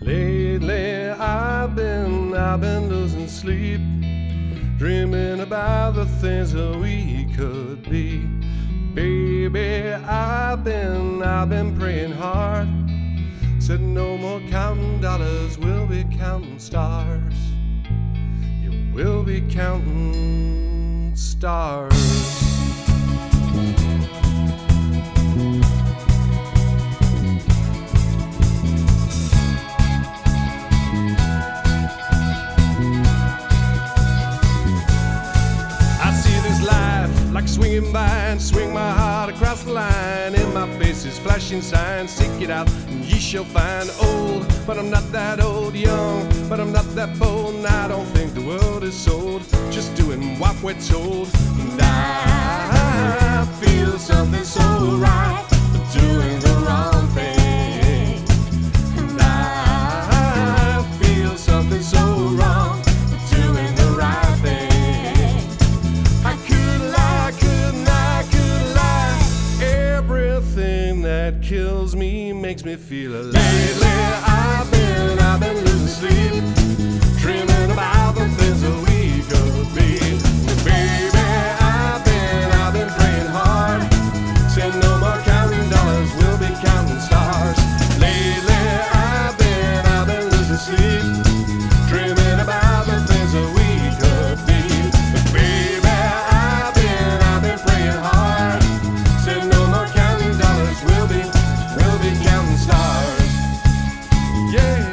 Lately I've been losing sleep, dreaming about the things that we could be. Baby, I've been praying hard. Said no more counting dollars, we'll be counting stars. You will be counting stars. Like swinging by and swing my heart across the line. In my face is flashing signs, seek it out and ye shall find. Old, but I'm not that old. Young, but I'm not that bold. And I don't think the world is sold, just doing what we're told. And I feel something so right, doing the wrong thing. And I feel something so wrong, doing the right thing. Everything that kills me makes me feel alive. Lately I've been losing sleep, dreaming about the things that we could be. Baby, I've been praying hard. Said no more counting dollars, we'll be counting stars. Lately I've been losing sleep, dreaming about the things that we could be. Baby, I've been praying hard. Said no more counting dollars, we'll be counting stars. Yeah.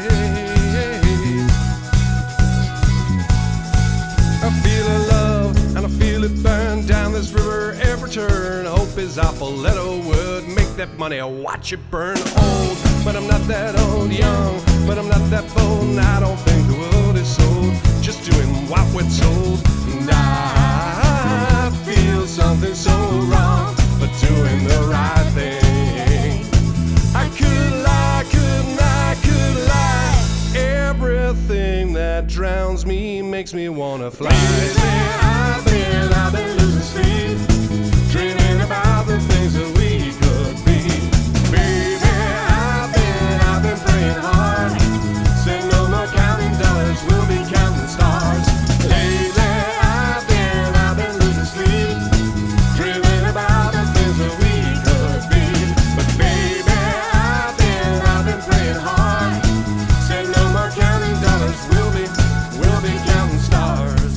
I feel a love and I feel it burn down this river every turn. Hope is our four-letter word, make that money, watch it burn. Old, but I'm not that old. Young, but I'm not that bold. And I don't think the world is sold, just doing what we're told. And I feel something so wrong, but doing the right thing. I could lie, could lie. Everything that drowns me makes me wanna fly. Lately I've been losing sleep, dreaming about the things that we could be. Baby, I've been praying hard. Say no more counting dollars, we'll be counting stars. Lately I've been losing sleep, dreaming about the things that we could be. But baby, I've been praying hard. Say no more counting dollars, we'll be counting stars.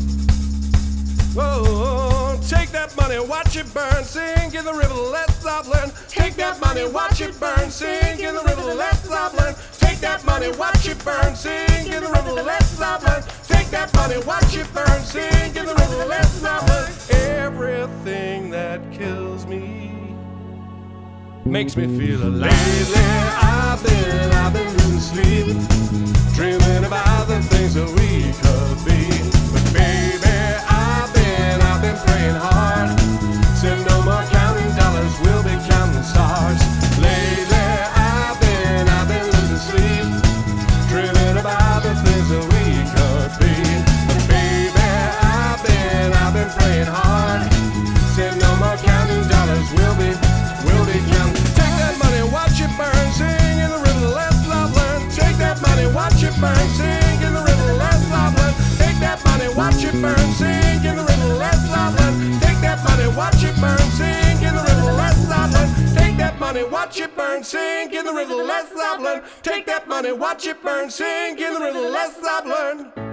Whoa, take that money, watch it burn, sing in the river, let's stop learn. Take that money, watch it burn, sing in the river, let's stop learn. Take that money, watch it burn, sing in the river, let's stop learn. Take that money, watch it burn, sing in the river, let's stop learn. Everything that kills me makes me feel alive. Lately I've been losing sleep, dreaming about the things that we could be. But baby, I've been praying hard. Said no more counting dollars, we'll be counting stars. Lately I've been losing sleep, dreaming about the things that we could be. But baby, I've been praying hard. Said no more counting dollars, we'll be counting. Take that money, watch it burn, sing in the river, let's love learn. Take that money, watch it burn, sing in the river, let's love learn. Take that money, watch it burn, sing in the river, let's love learn. Take that money, watch it burn, sing in the river, let's love learn. Take that money, watch it burn, sing in the river, let's love learn. Take that money, watch it burn, sing in the river, let's love learn.